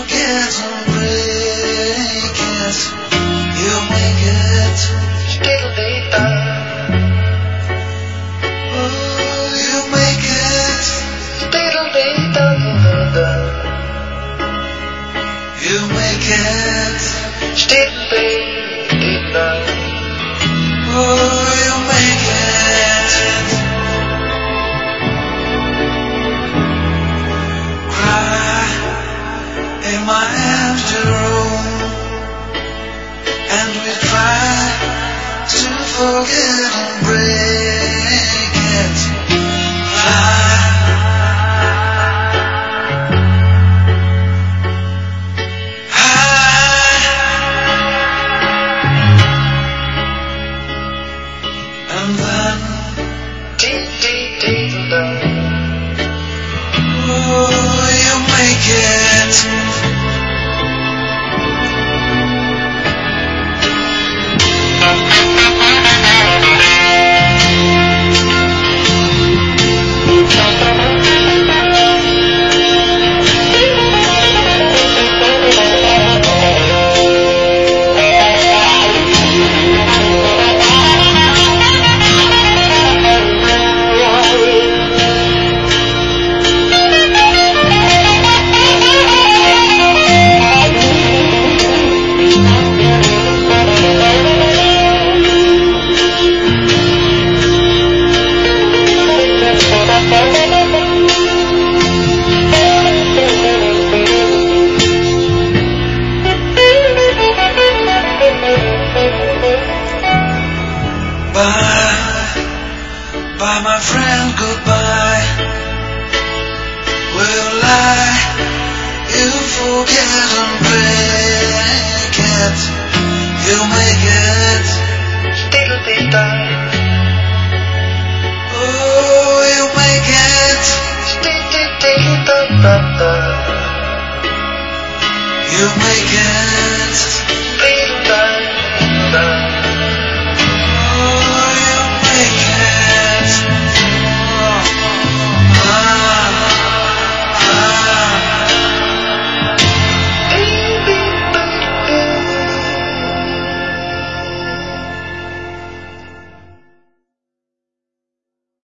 forget and break it. You make it. Oh, you make it. You make it. Oh, you make it. Cry in my empty room, and we try to forget and break it. Fly. And then, oh, you make it. Bye, my friend, goodbye. Will you forget and break it? You make it. Oh, you make it. You make it.